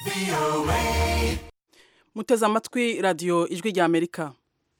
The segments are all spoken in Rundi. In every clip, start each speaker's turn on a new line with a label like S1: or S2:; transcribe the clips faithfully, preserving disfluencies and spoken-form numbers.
S1: Muteze amatwi radio ijwi rya Amerika.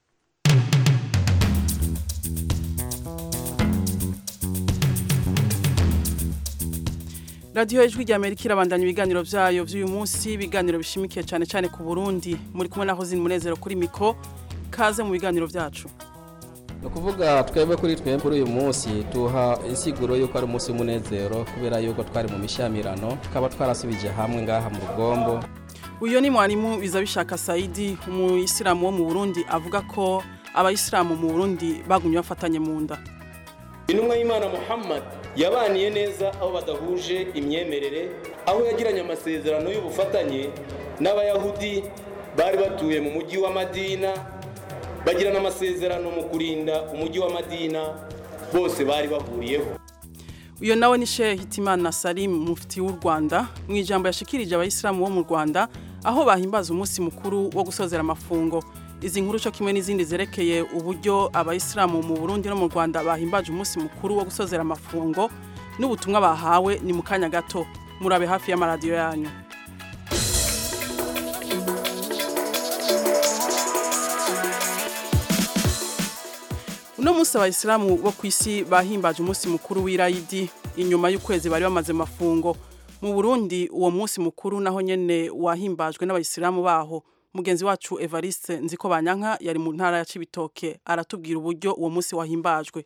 S1: Radio ijwi rya Amerika irabandanya ibiganiro vyayo vy'uyu munsi, ibiganiro bishimikiye cyane cyane ku Burundi. Muri kumwe naho zin munezero kuri mikro, kaze mu biganiro vyacu.
S2: No kuvuga twebwe kuri twebwe kuri uyu munsi tuha insiguro yuko ari umunsi w'umunezero kubera yuko twari mu mishamirano tukaba twarasubije hamwe ngaha mu Rugombo.
S1: Uyo ni mwarimu Bizabishaka Saidi, umuyisilamu wo mu Burundi, avuga ko abayisilamu mu Burundi bagumye bafatanye mu nda.
S3: Intumwa y'Imana Muhammad yabaniye neza aho badahuje imyemerere, aho yagiranye amasezerano y'ubufatanye n'abayahudi bari batuye mu mujyi wa Madina, bagirana amasezerano mu kurinda umujyi wa Madina, bose bari bahuriyeho.
S1: Uyo nawe ni Sheikh Hitimana Salim, mufti w'u Rwanda, mu ijambo yashikirije abayisilamu bo mu Rwanda aho bahimbaza umunsi mukuru wo gusozera amafungo. Izi nkuru cyo kimwe n'izindi zerekeye uburyo abayisilamu mu Burundi no mu Rwanda bahimbaje umunsi mukuru wo gusozera amafungo n'ubutumwa bahawe ni mukanya gato. Murabe hafi ya radio yanyu. Uno munsi abayisilamu bo kwisi bahimbaje umunsi mukuru w'Irayidi inyuma y'ukwezi bari bamaze mafungo. Mu Burundi uwo munsi mukuru naho nyene wahimbajwe n'abayisilamu baho. Mugenzi wacu Evariste Nzikobanyanka yari mu ntara ya Cibitoke aratubwira uburyo uwo munsi wahimbajwe.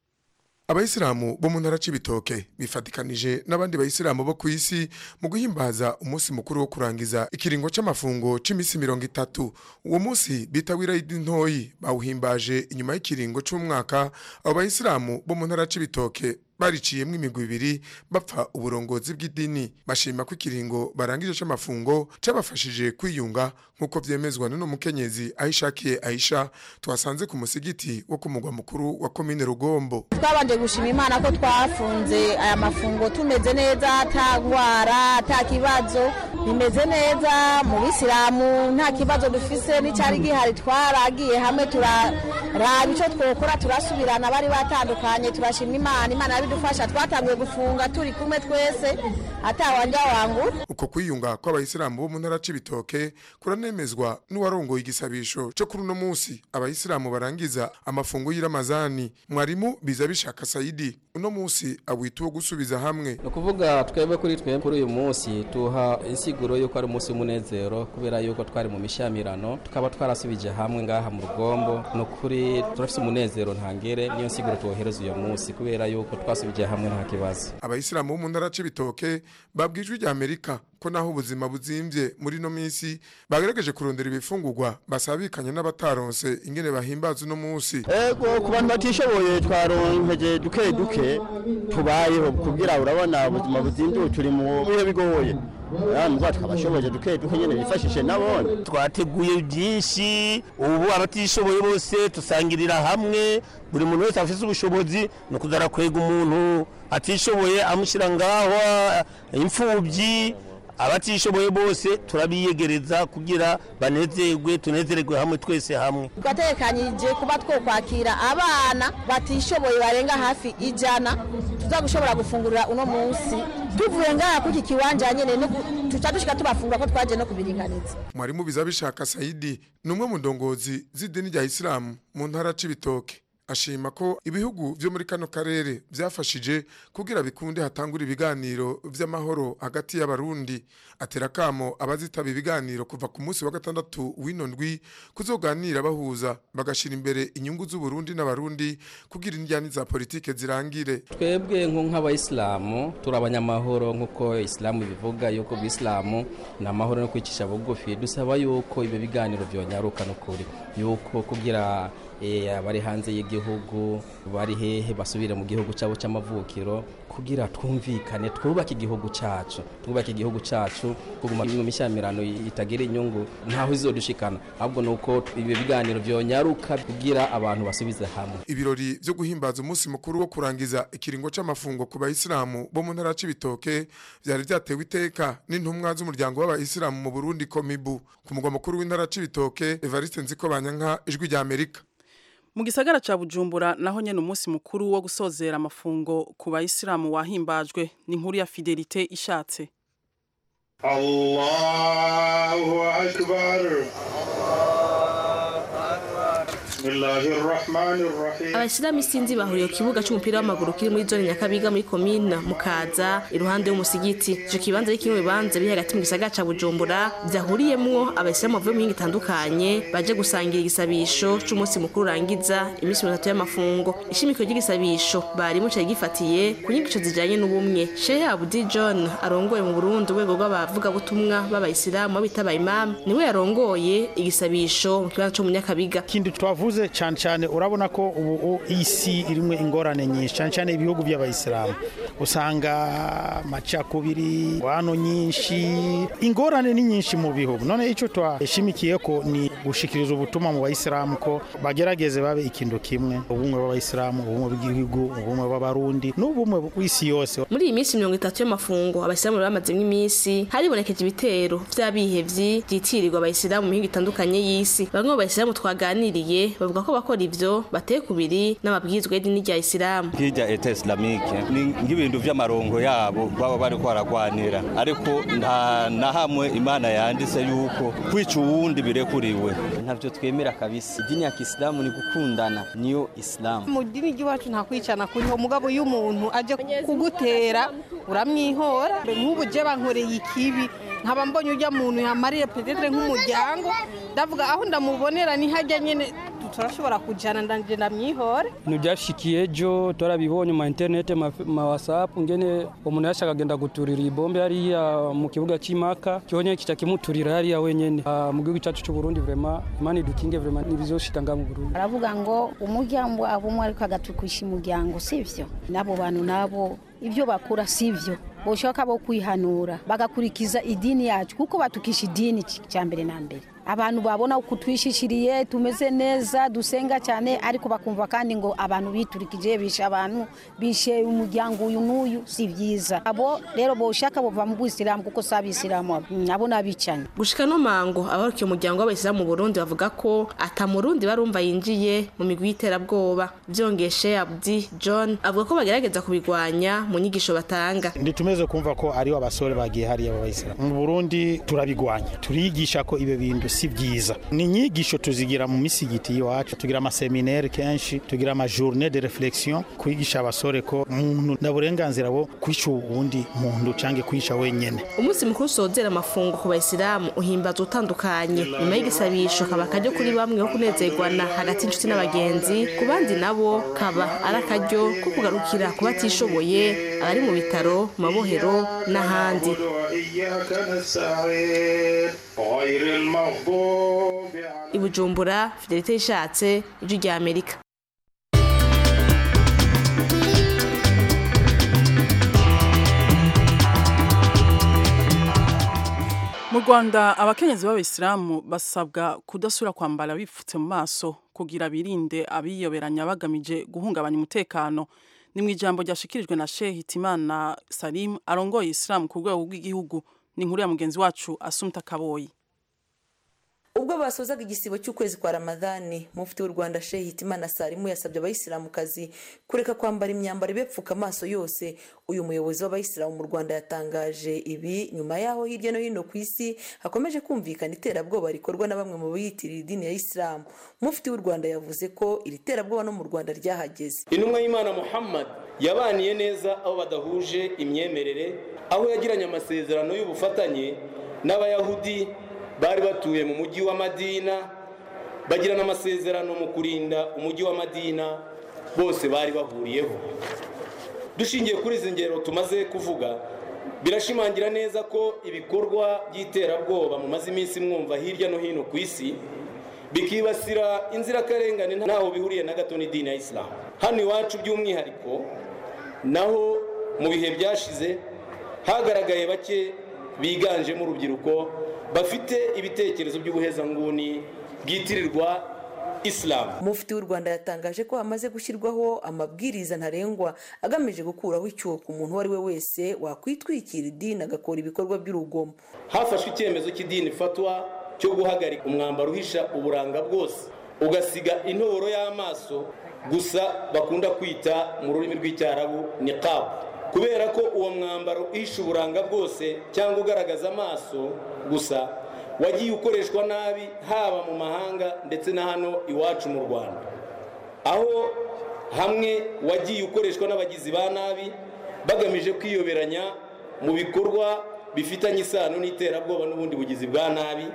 S4: Abayisilamu bo mu ntara Cibitoke bifatikanije n'abandi bayisilamu bo kwisi mu guhimbaza umunsi mukuru wo kurangiza ikiringo c'amafungo c'imisi mirongo itatu. Uwo munsi bita w'Irayidi ntoyi bawuhimbaje inyuma y'ikiringo c'umwaka. Abo bayisilamu bo mu ntara Cibitoke bariciyemwe imigwi ibiri bapfa uburongozi bw'idini. Bashima ko ikiringo barangije c'amafungo cabafashije kwiyunga nkuko vyemezwa n'uno mukenyezi Aishakiye Aisha twasanze ku musigiti wo ku mugwa mukuru wa komine Rugombo.
S5: Twabanje gushima Imana ko twafunze aya mafungo tumeze neza, atagwara atakibazo, bimeze neza mu Bisilamu, nta kibazo dufise n'icari gihari. Twaragiye hamwe turaraba ico twokora, turasubirana bari batandukanye, turashima Imana. Imana bidufasha, twatangiye gufunga turi kumwe twese atawanja wangu.
S4: Uko kwiyunga kw'abayisilamu bo mu ntara Cibitoke kuranemezwa n'uwarongoye igisabisho cyo kuri uno munsi abayisilamu barangiza amafungo y'Ramazani. Mwarimu Bizabishaka Saidi uno munsi awita wo gusubiza hamwe.
S2: No kuvuga twebwe kuri twebwe kuri uyu munsi tuha insiguro yuko ari umunsi w'umunezero kubera yuko twari mu mishamirano tukaba twarasubije hamwe ngaha mu Rugombo. No kuri turafise umunezero ntangere, niyo nsiguro tuwohereza uyu munsi kubera yuko twasubije hamwe nta kibazo.
S4: Abayisilamu bo mu ntara Cibitoke babwijwe rya Amerika ko naho ubuzima buzimvye muri no minsi bagerageje kurondera ibifungurwa basabikanye n'abataronse ingene bahimbaza uno munsi.
S6: Ego ku bantu batishoboye twaronkeje duke duke tubayeho kugira urabona ubuzima buzimvye turi mu bihe bigoye. Nubwo twabashoboje duke duke nyene bifashishe nabone.
S7: Twateguye byinshi, ubu abatishoboye bose tusangirira hamwe, buri muntu wese afite ubushobozi no kuzara kwega umuntu atishoboye amushira ngaho imfubyi. Abatishoboye bose turabiyegereza kugira banezerwe, tunezererwe hamwe twese hamwe.
S5: Twatekanyije kuba two kwakira abana batishoboye barenga hafi ijana, tuza gushobora gufungurira uno munsi tuvuye ngaha kuki kiwanja nyene no tuca dushika tubafungura ko twaje no kubiringaniza.
S4: Mwarimu Bizabishaka Saidi numwe mu ndongozi z'idini rya Islam mu ntara Cibitoke ashima ko ibihugu vyo muri kano karere byafashije kugira bikunde hatangura ibiganiro vy'amahoro hagati y'abarundi. Atera kamo abazitaba ibiganiro kuva ku munsi wa gatandatu w'inondwi kuzoganira bahuza bagashira imbere inyungu z'u Burundi n'abarundi kugira indyani za politike zirangire.
S2: Twebwe nko nk'abayisilamu turabanyamahoro nkuko Islamu bivuga yuko Islamu na mahoro no kwicisha bugufi. Dusaba yuko ibe biganiro vyonyaruka no kuri yuko kugira eh abari hanze y'igihugu bari hehe basubire mu gihugu cyabo cy'amavukiro kugira twumvikane twubaka igihugu cyacu twubaka igihugu cyacu kuguma mu mishamirano itagira inyungu ntaho izodushikana ahubwo nuko ibe biganiro vyonyaruka kugira abantu basubize hamwe.
S4: Ibirori byo guhimbaza umunsi mukuru wo kurangiza ikiringo c'amafungo ku bayisilamu bo mu ntara Cibitoke byari byatewe iteka n'intumwa z'umuryango w'abayisilamu mu Burundi Komibu ku mugwa mukuru w'intara Cibitoke. Evariste Nzikobanyanka, Ijwi rya Amerika.
S1: Mu gisagara ca Bujumbura naho nyene umunsi mukuru wo gusozera amafungo ku bayisilamu wahimbajwe. Ni inkuru ya Fidelite Ishatse.
S8: Allahu akbar.
S9: Abayisilamu isinzi bahuriye ku kibuga cy'umupira w'amaguru kiri muri zone Nyakabiga muri komine Mukaza iruhande y'umusigiti. Ico kibanza ari kimwe bibanze biri hagati mu gisagara ca Bujumbura byahuriyemwo abayisilamu bavuye mu mihingo itandukanye baje gusangira igisabisho c'umunsi mukuru urangiza iminsi mitatu y'amafungo. Ishimiko ry'igisabisho bari mu cari gifatiye ku nyigisho zijanye n'ubumwe. Sheikh Abdi John arongoye mu Burundi urwego rw'abavuga butumwa b'abayisilamu bita imam niwe yarongoye igisabisho mu kibanza cyo mu Nyakabiga.
S10: Kindi twavuze cyane cyane urabona ko ubu isi irimwe ingorane nyinshi cyane cyane ibihugu by'abayisilamu usanga macakubiri wano nyinshi ingorane ni nyinshi mu bihugu none ico twashimikiye ko ni gushikiriza ubutumwa mu bayisilamu ko bagerageze babe ikintu kimwe ubumwe b'abayisilamu ubumwe bw'igihugu ubumwe b'abarundi n'ubumwe bw'isi yose.
S9: Muri iyi minsi mirongo itatu y'amafungo abayisilamu bamaze iminsi haribonekeje ibitero vy'abihevyi byitirirwa abayisilamu mu mihingo itandukanye y'isi. Bamwe mu bayisilamu twaganiriye bavuga ko bakora ivyo bateye kubiri n'amabwizwa y'idini rya Islam.
S11: Kirya Etat Islamique ni ngibintu vy'amarongo yabo baba bari kwaragwanira ariko nta na hamwe Imana yanditse yuko kwica uwundi birekuriwe.
S12: Ntavyo twemera kabisa. Idini ya Islam ni gukundana niyo Islam.
S13: Mu dini ry'iwacu nta kwicana kuriho mugabo y'umuntu aje kugutera uramwihora nk'ubu je bankoreye ikibi nkaba mbonye ujya muntu yamariye peut-être nk'umuryango ndavuga aho ndamubonera ni hajya nyene turashobora kujana ndanje ndamwihora.
S14: Nujashikiye jo torabibonye mu internet ma WhatsApp ngene umuntu yashaka genda guturira ibombe yari ya mu kibuga cy'Imaka cyonye kica kimuturira yari ya wenyene mu gihugu cyacu cy'u Burundi vraiment Imana idukinge vraiment nibizoshitanga mu Burundi.
S15: Aravuga ngo umuryango abumwe ariko agatukwisha umuryango sivyo nabo bantu nabo ibyo bakura sivyo boshaka bo kwihanura bagakurikiza idini yacu kuko batukisha idini cyambere na mbere abantu babona ukutwishishiriye tumeze neza dusenga cyane ariko bakumva kandi ngo abantu biturikije bishe abantu bishe umuryango uyu n'uyu si byiza abo rero boshaka bova mu Islam kuko sabi Islam abo nabicanye
S9: gushika no mango abarukiye umuryango w'abayisilamu mu Burundi bavuga ko atamurundi barumva yinjiye mu migwi y'iterabwoba byongeshe Abdi John avuga ko bagerageza kubigwanya mu nyigisho batanga.
S10: Nditumeze kumva ko ari abasore bagiye hari y'abayisilamu mu Burundi turabigwanya turigisha ko ibe bintu si byiza ni nyigisho tuzigira mu misigiti iwacu tugira ama seminaire kenshi tugira ama journée de réflexion kwigisha abasore ko umuntu ndaburenganzira bo kwica ubundi muntu cange kwica wenyene.
S9: Umunsi mukuru sozera amafungo ku bayisilamu uhimbaza utandukanye nyuma y'igisabisho kaba kajyo kuri bamwe ho kunezerwana hagati y'inshuti n'abagenzi ku bandi nabo kaba arakajyo ko kugarukira kubatishoboye abari mu bitaro mu mabohero n'ahandi. I Bujumbura Fidelite Ishatse ijwi rya Amerika.
S1: Mu Rwanda abakenyezi b'Abayisilamu basabwa kudasura kwambara bifutse mu maso kugira birinde abiyoberanya bagamije guhungabanya umutekano. Ni mu ijambo ryashikirijwe na Sheikh Hitimana Salim arongoye Islam ku rwego rw'igihugu. Ni inkuru ya mugenzi wacu Asumta Kaboyi.
S16: Ubwo basozaga igisibo cy'ukwezi kwa Ramadhani mufti w'u Rwanda Sheikh Hitimana Salim yasabye abayisilamukazi kureka kwambara imyambaro ibepfuka amaso yose. Uyu muyobozi w'abayisilamu mu Rwanda yatangaje ibi nyuma yaho hirya no hino ku isi hakomeje kumvikana iterabwoba rikorwa na bamwe mu biyitirira idini ya Islam. Mufti w'u Rwanda yavuze ko iri terabwoba no mu Rwanda ryahageze.
S3: Intumwa y'Imana Muhammad yabaniye neza aho badahuje imyemerere, aho yagiranye amasezerano y'ubufatanye n'abayahudi bari batuye mu mujyi wa Madina, bagirana amasezerano mu kurinda umujyi wa Madina, bose bari bahuriyeho. Dushingiye kuri izi ngero tumaze kuvuga, birashimangira neza ko ibikorwa by'iterabwoba mu mazi iminsi mwumva hirya no hino ku isi bikibasira inzirakarengane ntaho bihuriye na gato n'idini ya Islam. Hano iwacu by'umwihariko naho mu bihe byashize hagaragaye bake biganjemo urubyiruko bafite ibitekerezo by'ubuhezanguni bwitirirwa Islam.
S16: Mufti w'u Rwanda yatangaje ko hamaze gushyirwaho amabwiriza ntarengwa agamije gukuraho icyuho ku muntu wari we wese wakwitwikira idini agakora ibikorwa by'urugomo.
S3: Hafashwe icyemezo cy'idini fatwa cyo guhagarika umwambaro uhisha uburanga bwose ugasiga intoboro y'amaso gusa bakunda kwita mu rurimi rw'icyarabu niqab. kubera ko uwo mwambaro ishe uburanga bwose cyangwa ugaragaza amaso gusa wagiye ukoreshwa nabi haba mu mahanga ndetse na hano iwacu mu Rwanda, aho hamwe wagiye ukoreshwa n'abagizi ba nabi bagamije kwiyoberanya mu bikorwa bifitanye isano n'iterabwoba n'ubundi bugizi bwa nabi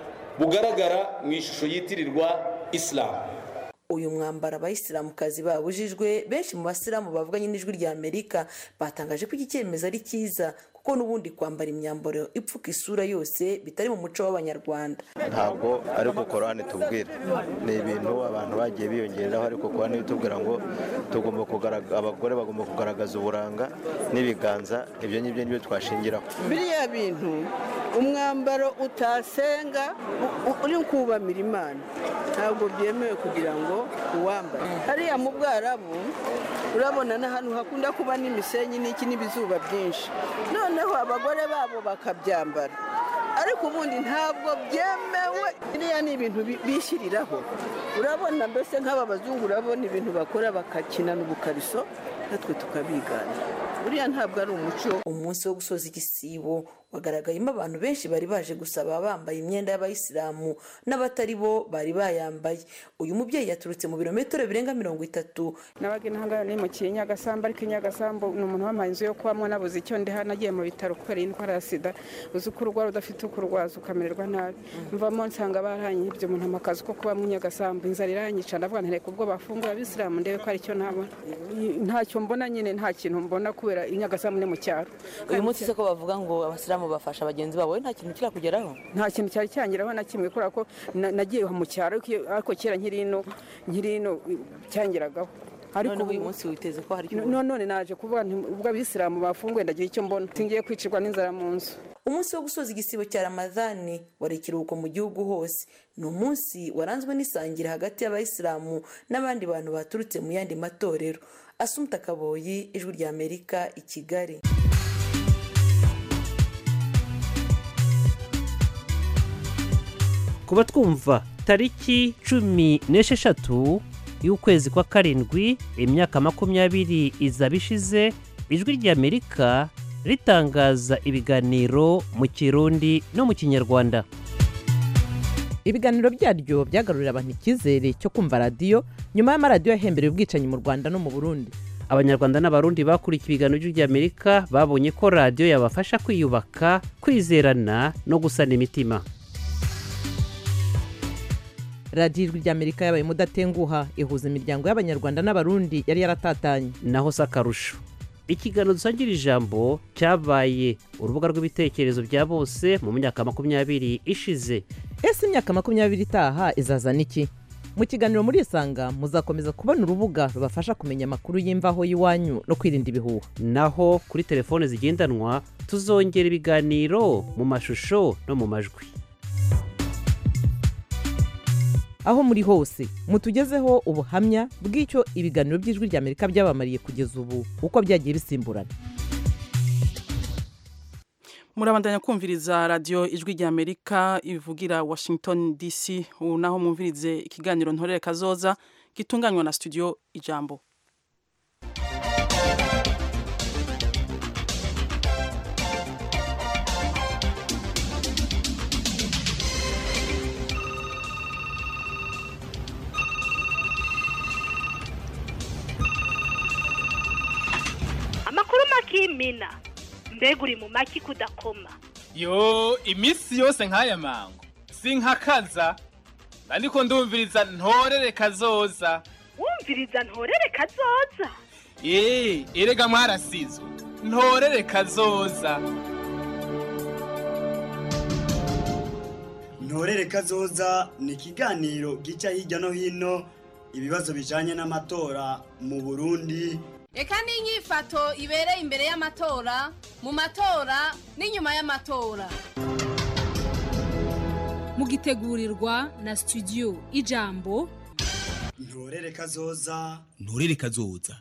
S3: bugaragara mu ishusho yitirirwa Islam.
S16: Uyu mwambaro abayisilamukazi babujijwe, benshi mu basilamu bavuganye n'ijwi rya Amerika batangaje ko iki cyemezo ari cyiza kuko n'ubundi kwambara imyambaro ipfuka isura yose bitari mu muco w'Abanyarwanda.
S17: Ntabwo ari ko Korani tubwira, ni ibintu abantu bagiye biyongeraho, ariko Korani bitubwira ngo tugomba kugaragaza, abagore bagomba kugaragaza uburanga n'ibiganza, ibyo n'ibyo nibyo twashingiraho.
S18: Biriya bintu umwambaro utasenga uri kubamira Imana ntabwo byemewe kugira ngo uwambare. Hariya mu Bwarabu urabona n'ahantu hakunda kuba n'imisenyi n'iki n'ibizuba byinshi, noneho abagore babo bakabyambara, ariko ubundi ntabwo byemewe. Biriya ni ibintu bishyiriraho, urabona mbese nk'aba bazungu urabona ibintu bakora bakakinana ubukariso natwe tukabigana. Buriya ntabwo ari umuco.
S16: Umunsi wo gusoza igisibo wagaragayemo abantu benshi bari baje gusaba bambaye imyenda y'abayisilamu n'abatari bo bari bayambaye. Uyu mubyeyi yaturutse mu birometero birenga mirongo itatu.
S19: Nabaga intanga ni mu Kinyagasambu, ariko Kinyagasambu ni umuntu wamaye inzu yo kubamo, nabuze icyo ndi hano, nagiye mu bitaro kubera indwara ya sida. Uzi ko urwara udafite ukurwaza ukamererwa nabi, mvamo nsanga baranye ibyo umuntu amakazi ko kuba mu Kinyagasambu, inzara iranyica, ndavuga ntereka ubwo bafungura abisilamu ndebe ko ari cyo nabona. Ntacyo mbona nyine, nta kintu mbona kubera Kinyagasambu ni mu cyaro.
S16: Uyu munsi se ko bavuga ngo abasilamu bafasha bagenzi babo, nta kintu kirakugeraho?
S19: Nta kintu cyari cyangiraho na kimwe, kubera ko nagiye mu cyaro, ariko kera nkiri ino nkiri ino cyangiragaho.
S16: Ariko uyu munsi witeze ko hari cyo?
S19: None naje kuvuga ubwo abisilamu bafunguye ndagira icyo mbona, tingiye kwicirwa n'inzara mu nzu.
S16: Umunsi wo gusoza igisibo cya Ramadhani wari ikiruhuko mu gihugu hose. Ni umunsi waranzwe n'isangira hagati y'abayisilamu n'abandi bantu baturutse mu yandi matorero. Asumta Kaboyi, Ijwi rya Amerika, i Kigali.
S20: Kuba twumva tariki cumi n'esheshatu y'ukwezi kwa karindwi imyaka makumyabiri izaba ishize Ijwi rya Amerika ritangaza ibiganiro mu Kirundi no mu Kinyarwanda.
S21: Ibiganiro byaryo byagarurira abantu icyizere cyo kumva radiyo nyuma y'amaradiyo yahembereye ubwicanyi mu Rwanda no mu Burundi.
S20: Abanyarwanda n'abarundi bakurikiye ibiganiro by'Ijwi rya Amerika babonye ko radiyo yabafasha kwiyubaka, kwizerana no gusana imitima.
S21: Radiyo Ijwi rya Amerika yabaye mudatenguha, ihuza imiryango y'Abanyarwanda n'abarundi yari yaratatanye.
S20: Naho sakarusho, ikiganiro dusangira ijambo cyabaye urubuga rw'ibitekerezo bya bose mu myaka makumyabiri ishize.
S21: Ese imyaka makumyabiri itaha izazana iki? Mu kiganiro muri Isanga muzakomeza kubona urubuga rubafasha kumenya amakuru y'imvaho y'iwanyu no kwirinda ibihuha.
S20: Naho kuri telefone zigendanwa tuzongera ibiganiro mu mashusho no mu majwi.
S21: Aho muri hose mutugezeho ubuhamya bw'icyo ibiganiro by'Ijwi rya Amerika byabamariye kugeza ubu uko byagiye bisimburana.
S1: Murabandanya kumviriza radio Ijwi rya Amerika ivugira Washington D C. Ubu naho mumvirize ikiganiro Ntorere Kazoza gitunganywa na studio Ijambo.
S22: Amakuru makimina mbega uri mu maki kudakoma.
S23: Yo imisi yose nk'aya mango sinkakaza ariko ndumviriza Ntorere Kazoza.
S22: Wumviriza Ntorere Kazoza?
S23: Eh, erega mwarasizwe Ntorere Kazoza.
S24: Ntorere Kazoza ni ikiganiro gica hirya no hino ibibazo bijanye n'amatora mu Burundi.
S25: Eka n'inyifato ibereye imbere y'amatora, mu matora n'inyuma y'amatora. Mugitegurirwa na studio Ijambo.
S24: Ntorere Kazoza.
S26: Ntorere Kazoza.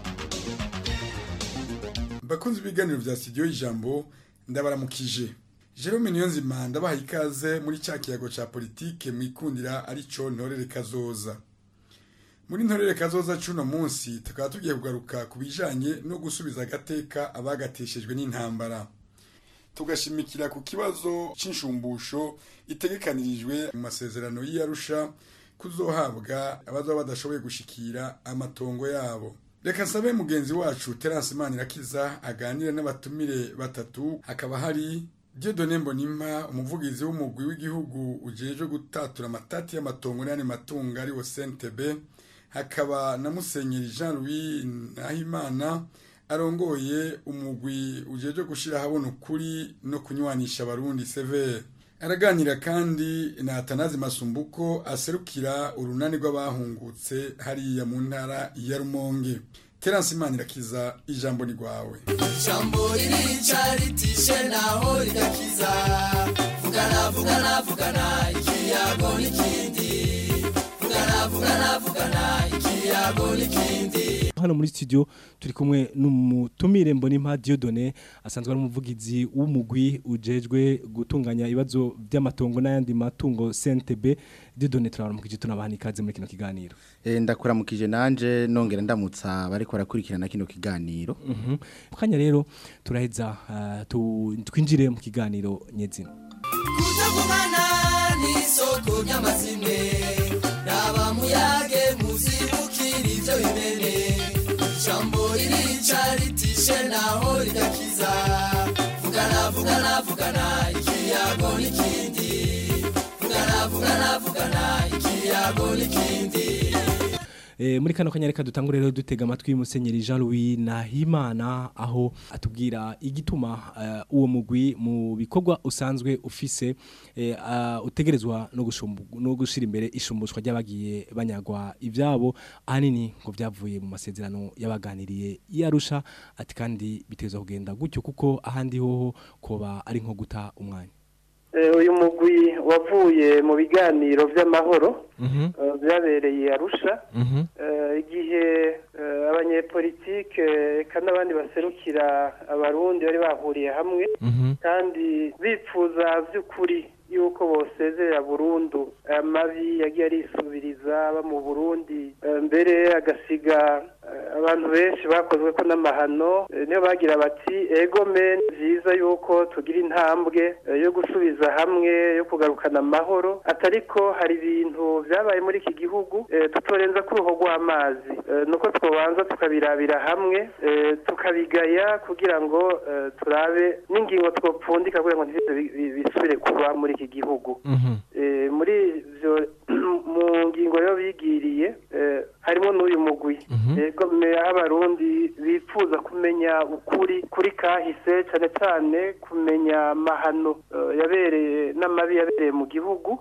S4: Bakunze ibiganiro vya studio Ijambo ndabaramukije. Jerome Niyonzima ndabaha ikaze muri cya kiyago ca politike mwikundira arico Ntorere Kazoza.
S2: muri ntorere kazoza cuno munsi tukaba tugiye kugaruka ku bijanye no gusubiza agateka abagateshejwe n'intambara tugashimikira ku kibazo cy'inshumbusho itegekanirijwe mu masezerano y'Arusha kuzohabwa abazo badashoboye gushikira amatongo yabo. Reka nsabe mugenzi wacu Terence Manirakiza aganire n'abatumire batatu, hakaba hari Dieudonné Mbonimpa umuvugizi w'umugwi w'igihugu ujejwe gutatura amatati y'amatongo n'ane matungo ari wo C N T B, hakaba na Musenyeri Jean Louis Nahimana arongoye umugwi ujejwe gushira habona ukuri no kunywanisha abarundi C V R. Araganira kandi na Atanazi Masumbuko aserukira urunani rw'abahungutse hariya mu ntara ya Rumonge. Terence Manirakiza, ijambo ni rwawe.
S5: Ijambo ririca ritishe naho rigakiza, vugana vugana vugana ikiyago n'ikindi, vugana vugana vugana ikiyago n'ikindi.
S6: Hano muri studio turi kumwe n'umutumire Mbonimpa Dieudonné asanzwe ari umuvugizi w'umugwi ujejwe gutunganya ibibazo by'amatongo n'ayandi matungo C N T B. Dieudonné turabaramukije tunabahani ikaze muri kino kiganiro.
S7: Eh ndakuramukije nanje nongera ndamutsa bari ko rakurikirana kino kiganiro.
S6: Mhm. Mukanya rero turaheza uh, twinjire mu kiganiro nyezina.
S5: Kutavugana ni soko ry'amazime raba muyage muzibukira ivyo bimene. Jambo ririca ritishe naho rigakiza, vugana vugana vugana ikiyago n'ikindi, vugana vugana vugana ikiyago n'ikindi.
S6: E, muri kano kanya reka dutangure rero dutega amatwi Musenyeri Jean Louis Nahimana aho atubwira igituma uh, uwo mugwi mu bikorwa usanzwe ufise e, uh, utegerezwa no gushumbu no gushira imbere ishumbushwa ry'abagiye banyagwa ivyabo ahanini ngo byavuye mu masezerano y'abaganiriye y'Arusha, ati kandi biteza kugenda gutyo kuko ahandi hoho koba ari nko guta umwanya.
S8: Uyu mugwi wavuye mu biganiro by'amahoro byabereye Arusha igihe abanyepolitike kandi abandi baserukira abarundi bari bahuriye hamwe kandi bipfuza by'ukuri yuko bosezerera burundu amabi yagiye arisubiriza aba mu Burundi, mbere agasiga abantu benshi bakozwe ko n'amahano, niyo bagira bati ego men byiza yuko tugira intambwe yo gusubiza hamwe yo kugarukana amahoro, atariko hari ibintu byabaye muri iki gihugu tutorenza ku ruho rw'amazi, nuko twobanza tukabirabira hamwe tukabigaya kugira ngo turabe n'ingingo twopfundika kugira ngo bisubire kuba muri iki gihugu. Muri ivyo mu ngingo yo bigiriye harimo n'uyu mugwi ego abarundi bifuza kumenya ukuri kuri kahise, cyane cyane kumenya amahano yabereye n'amabi yabereye mu gihugu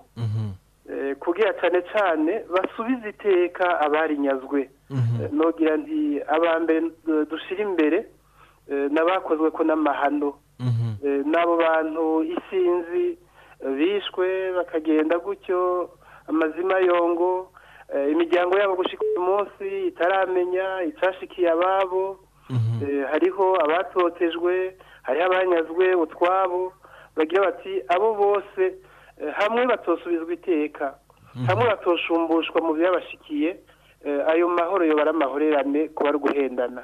S8: kugira cyane cyane basubize iteka abarinyazwe. Nogira nti abambere dushira imbere n'abakozwe ko n'amahano, n'abo bantu isinzi bishwe bakagenda gutyo amazima yongo, imiryango yabo gushika uyu munsi itaramenya icashikiye ababo, hariho abatotejwe, hariho abanyazwe utwabo, bagira bati abo bose hamwe batosubizwa iteka, hamwe batoshumbushwa mu byabashikiye, ayo mahoro yo baramahorerane kuba ari guhendana.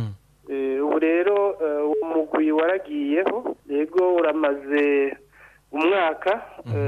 S8: Ubu rero umugwi waragiyeho, yego uramaze umwaka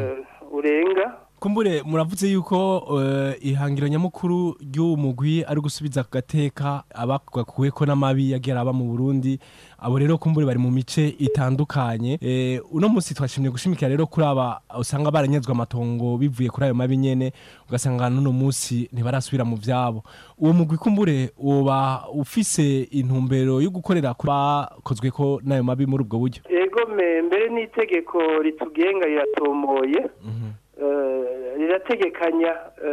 S8: urenga.
S6: Kumbure muravuze yuko uh, ihangiro nyamukuru ry'umugwi ari gusubiza gateka abakuwe ko n'amabi yagera aba mu Burundi, abo rero kumbure bari mu mice itandukanye. Eh, uno munsi twashimye gushimikira rero kuri aba usanga baranyezwa amatongo bivuye kuri ayo mabi nyene, ugasanga n'uno munsi ntibarasubira mu vyabo. Uwo mugwi kumbure uba ufise intumbero yo gukorera bakozwe ko nayo mabi muri ubwo buryo.
S8: Ego mbere n'itegeko ritugenga riratomoye. Mhm. Rirategekanya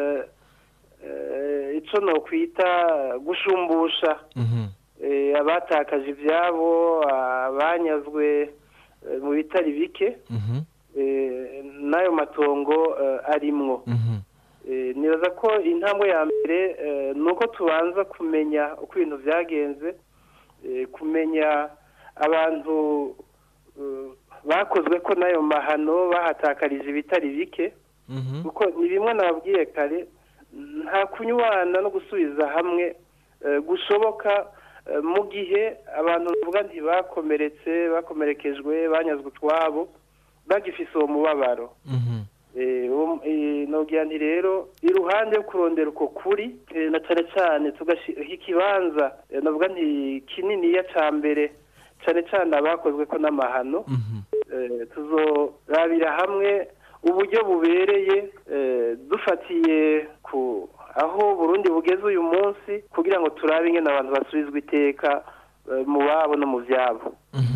S8: icyo no kwita gushumbusha abatakaje ibyabo, abanyazwe mu bitari bike, n'ayo matongo arimwo. Nibaza ko intambwe ya mbere ni uko tubanza kumenya uko ibintu byagenze, kumenya abantu bakozwe ko n'ayo mahano bahatakarije ibitari bike, kuko ni bimwe nababwiye kare, nta kunywana no gusubiza hamwe gushoboka mu gihe abantu bavuga nti bakomeretse bakomerekejwe banyazwe utwabo bagifise uwo mubabaro nogira nti rero iruhande yo kurondera uko kuri na cyane cyane tugashyira ikibanza navuga nti kininiya cya mbere cyane cyane abakozwe ko n'amahano tuzorabira hamwe uburyo bubereye dufatiye ku aho Burundi bugeze uyu munsi kugira ngo turabe ingene abantu basubizwa iteka mu babo no mu vyabo.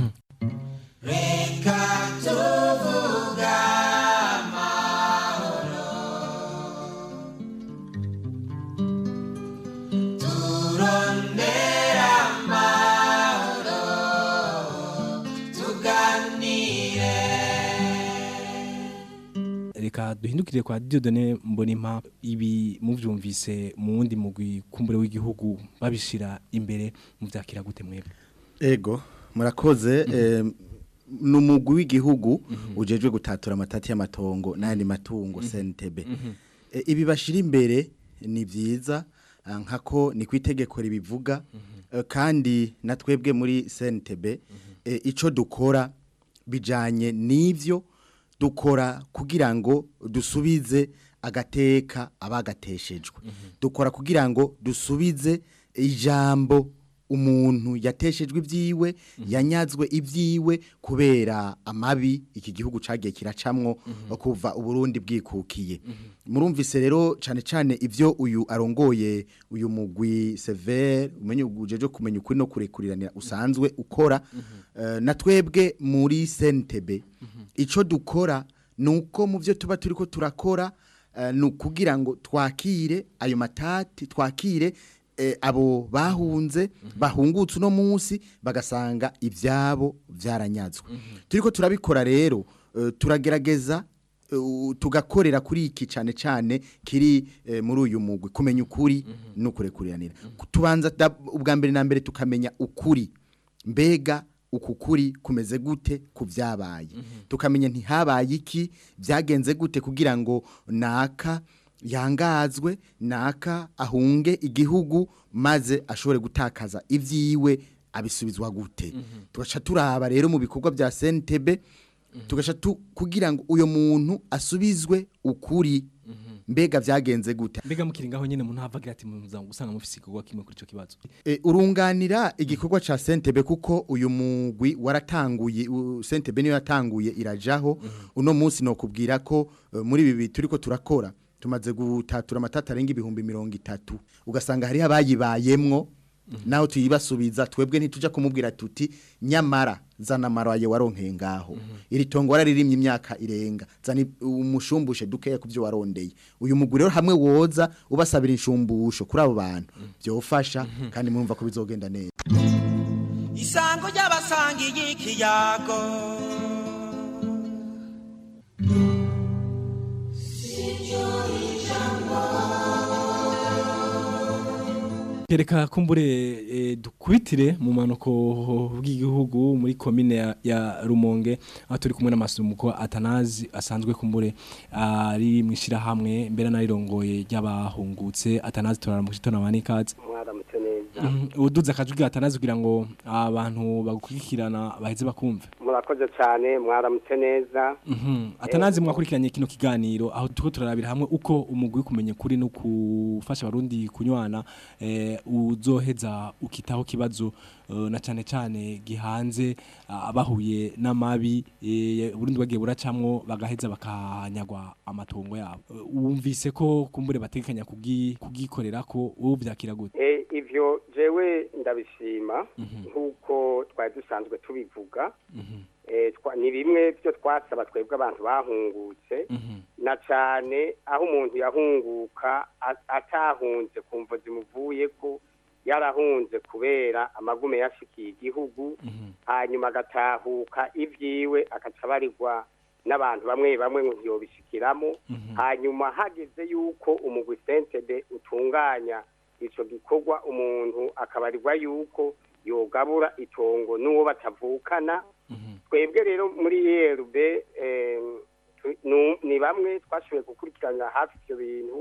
S5: Reka tuvuga amahoro turondera amahoro tuganire.
S6: Reka duhindukire kwa Dieudonné Mbonimpa ibi muvyumvise mu wundi mugwi kumbure w'igihugu babishira imbere muvyakira gute mwebwe?
S7: Ego murakoze eh, numugwi w'igihugu ujejwe gutatura amatati y'amatongo n'andi matungo C N T B. E, ibi bashira imbere ni vyiza nkako ni kwitegeko ribivuga e, kandi natwebwe muri C N T B e, ico dukora bijanye n'ivyo dukora kugira ngo dusubize agateka abagateshejwe. Dukora kugira ngo dusubize ijambo umuntu yateshejwe ibyiwe yanyazwe ibyiwe kubera amabi iki gihugu cagiye kiracamwo kuva uburundi bwikukiye. Murumvise rero cane cane ivyo uyu arongoye uyu mugwi Sever umenye ujeje kumenya ukuri no kurekuriranira usanzwe ukora uh, natwebwe muri C N T B ico dukora nuko mu byo tuba turiko turakora uh, nukugira ngo twakire ayo matati twakire E, abo bahunze bahungutse no munsi bagasanga ivyabo vyaranyazwe. Mm -hmm. Turiko turabikora rero uh, turagerageza uh, tugakorera kuri iki cyane cyane kiri uh, muri uyu mugwi kumenya ukuri mm -hmm. no kurekuriranira. Mm -hmm. Tubanza ubwa mbere na mbere tukamenya ukuri mbega ukukuri kumeze gute kuvyabaye. Mm -hmm. Tukamenya ntihabaye iki byagenze gute kugira ngo naka yangazwe naka ahunge igihugu maze ashobore gutakaza ivyiwe abisubizwa gute. Mm -hmm. Tugaca turaba rero mu bikorwa bya C N T B mm -hmm. tugaca tu kugira ngo uyo muntu asubizwe ukuri mm -hmm. mbega vyagenze gute.
S6: Mbega mukiringaho nyene umuntu havagira ati muzanga gusanga mufisi igikorwa kimwe kuri ico kibazo.
S7: E, urunganira igikorwa ca C N T B kuko uyu mugwi waratanguye C N T B niyo yatanguye irajaho. Mm -hmm. Uno munsi no kubwira ko uh, muri bibi turiko turakora tumaze gutatura amatata arenga ibihumbi mirongo itatu ugasanga hari abayibayemwo mm -hmm. naho tuyibasubiza twebwe ntituja kumubwira tuti nyamara zana maraye waronkeye ngaho mm -hmm. iri tongo wararirimye imyaka irenga zani umushumbushe dukeya kuvyo warondeye uyu muguri rero hamwe woza ubasabira inshumbusho kuri abo bantu mm -hmm. byofasha mm -hmm. kandi murumva ko bizogenda neza.
S5: Isango ry'abasangiye ikiyago
S6: Kereka kumbure e, dukwitire mu manuko bw'igihugu muri commune ya, ya Rumonge aho turi kumwe n'amasumuko Atanazi asanzwe kumbure ari mwishira hamwe mbere narirongoye ry'abahungutse. Atanazi turara mu kitona wanikaze
S11: mwaramutse neza
S6: mm -hmm. uduza akajwi Atanazi kugira ngo abantu bagukurikirana baheze bakumve.
S11: Murakoze cyane mwaramutse neza.
S6: Mhm mm Atanazi mwakurikiranye kino kiganiro aho tuko turarabira hamwe uko umugwi kumenya kuri no kufasha abarundi kunywana eh uzoheza ukitaho kibazo uh, na cyane cyane gihanze abahuye uh, n'amabi e, Burundi bagiye buracamwo bagaheza bakanyagwa amatongo yabo. Wumvise uh, ko kumbure batekanya kugi kugikorera ko uvyakira gute?
S11: Eh ivyo jewe ndabishima nkuko mm -hmm. twari dusanzwe tubivuga. Mhm mm Eh twa ni bimwe byo twasaba twebwe abantu bahungutse mm -hmm. na cyane aho umuntu yahunguka atahunze kumva zimuvuye ko yarahunze kubera amagume yashikiye igihugu mm -hmm. hanyuma agatahuka ivyiwe akacabarirwa n'abantu bamwe bamwe ngo bishikiramo mm -hmm. hanyuma hageze yuko umugwi C N T B utunganya ico gikorwa umuntu akabarirwa yuko yogabura itongo n'uwo batavukana. Mm -hmm. Twebwe rero muri E R B eh, ni bamwe twashoboye gukurikirana hafi ivyo bintu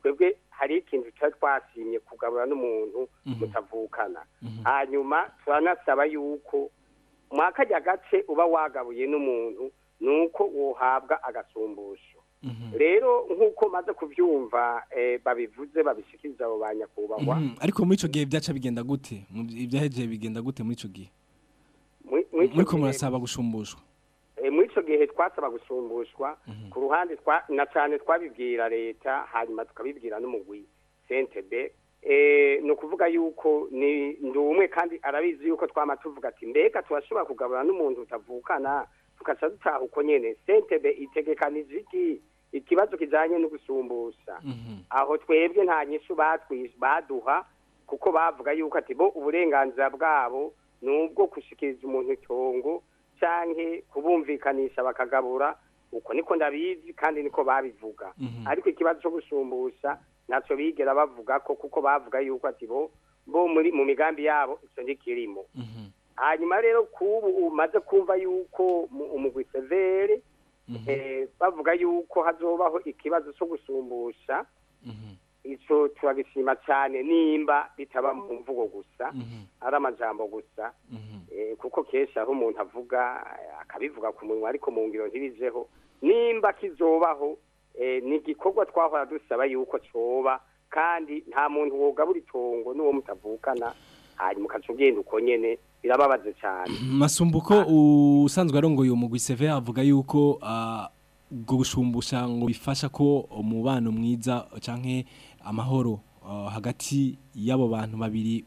S11: twebwe hari ikintu cyari twasimye kugabura n'umuntu mutavukana hanyuma turanasaba yuko mwakajya gace uba wagabuye n'umuntu nuko wohabwa agasumbusho rero nk'uko maze kubyumva babivuze babishikiriza abo banyakubahwa
S6: ariko muri icyo gihe byaca bigenda gute ibyahejeje bigenda gute muri icyo gihe muri ko murasaba gushumbushwa
S11: muri icyo gihe twasaba gusumbushwa ku ruhande na cyane twabibwira leta hanyuma tukabibwira n'umugwi sentebe ni ukuvuga yuko ni umwe kandi arabizi yuko twama tuvuga ati mbega turashobora kugabura n'umuntu utavukana tugaca dutaha uko nyene sentebe itegekanije iki ikibazo kijanye no gusumbusha aho twebwe nta nyishu baduha kuko bavuga yuko ati bo uburenganzira bwabo nubwo gushikiriza umuntu itongo canke kubumvikanisha bakagabura uko niko ndabizi kandi niko babivuga ariko ikibazo cyo gusumbusha naco bigera bavuga ko kuko bavuga yuko ati bo bo muri mu migambi yabo ico ndikirimo hanyuma rero kubu umaze kumva yuko umugwi severe bavuga yuko hazobaho ikibazo cyo gusumbusha ico turagishima cyane nimba bitaba mu mvugo gusa ari amajambo gusa kuko kesha aho umuntu avuga akabivuga ku munwa ariko mu ngiro ntibijeho nimba kizobaho ni igikorwa twahora dusaba yuko coba kandi nta muntu wogabura itongo n'uwo mutavukana hanyuma ukaca ugenda uko nyene birababaze cyane
S6: Masumbuko usanzwe arongoye umugwi Seve avuga yuko ubwo gushumbusha ngo bifasha ko umubano mwiza canke amahoro hagati y'abo bantu babiri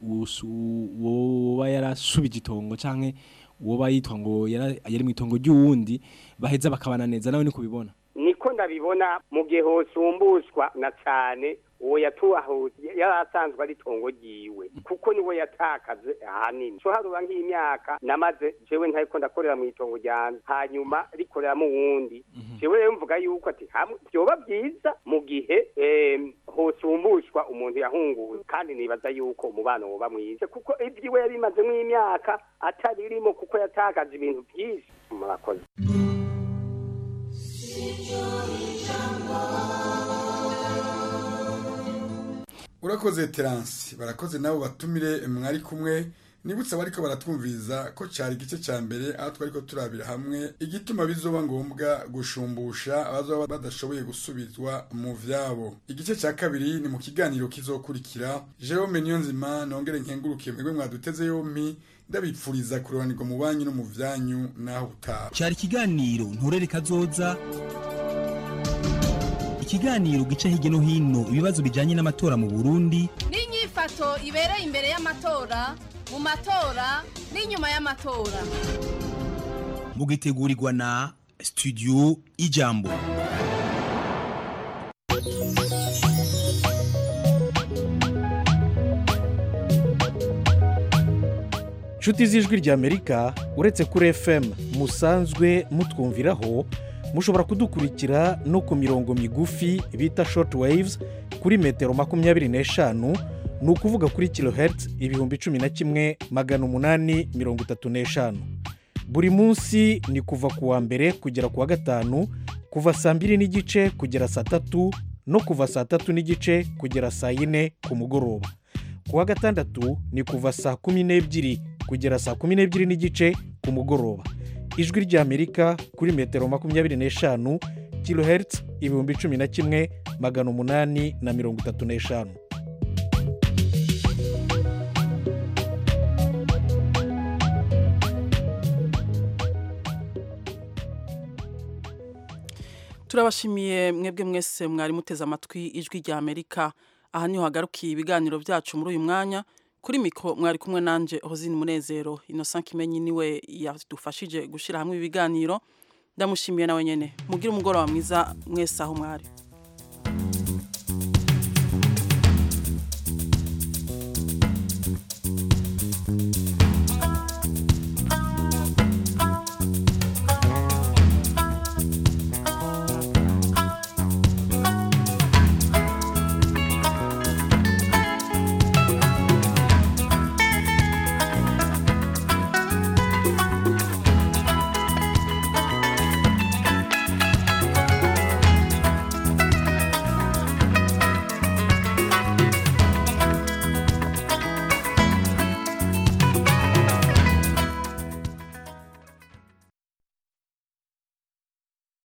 S6: woba yarashubije itongo canke woba yitwa ngo yari mu itongo ry'uwundi baheza bakabana neza nawe ni kubibona
S11: niko ndabibona mu gihe hosumbushwa na cyane uwo yatuhahuye yarasanzwe ari itongo ryiwe kuko niwe yatakaze ahanini so haruba nk'imyaka namaze jewe ntariko ndakorera mu itongo ryanje hanyuma rikorera mu wundi jewe rero mvuga yuko ati byoba byiza mu gihe hosumbushwa umuntu yahunguye kandi nibaza yuko umubano woba mwiza kuko ibyiwe yabimaze nk'imyaka ataririmo kuko yatakaje ibintu byinshi murakoze
S2: urakoze Terence barakoze nabo batumire mwari kumwe nibutsa bariko baratwumviza ko cyari igice cya mbere aho twariko turabira hamwe igituma bizoba ngombwa gushumbusha abazoba badashoboye gusubizwa mu vyabo igice cya kabiri ni mu kiganiro kizokurikira Jerome Niyonzima nongere nkengurukiye mwebwe mwaduteze yompi ndabipfuriza kurobanirwa mu banyu no mu vyanyu naho utaha
S10: cyari ikiganiro nturere kazoza ikiganiro gica hirya no hino ibibazo bijanye n'amatora mu Burundi
S22: n'inyifato ibereye imbere y'amatora mu matora n'inyuma y'amatora
S10: mugitegurirwa na studio Ijambo
S12: Nshuti z'ijwi rya Amerika uretse kuri F M musanzwe mutwumviraho mushobora kudukurikira no ku mirongo migufi bita short waves kuri metero makumyabiri n'eshanu ni ukuvuga kuri kilohertz ibihumbi cumi na kimwe magana umunani mirongo itatu n'eshanu buri munsi ni kuva ku wa mbere kugera ku wa gatanu kuva saa mbiri n'igice kugera saa tatu no kuva saa tatu n'igice kugera saa yine ku mugoroba ku wa gatandatu ni kuva saa kumi n'ebyiri kugera saa kumi n'ebyiri n'igice ku mugoroba ijwi ry'Amerika kuri metero makumyabiri n'eshanu kilohertz ibihumbi cumi na kimwe magana umunani na mirongo itatu n'eshanu
S1: turabashimiye mwebwe mwese mwari muteze amatwi ijwi rya Amerika aha niho hagarukiye ibiganiro byacu muri uyu mwanya kuri mikro mwari kumwe nanje Hozini Munezero Innocent Kimenyi niwe yadufashije gushira hamwe ibiganiro ndamushimiye nawe nyene mugira umugoroba mwiza mwese aho mwari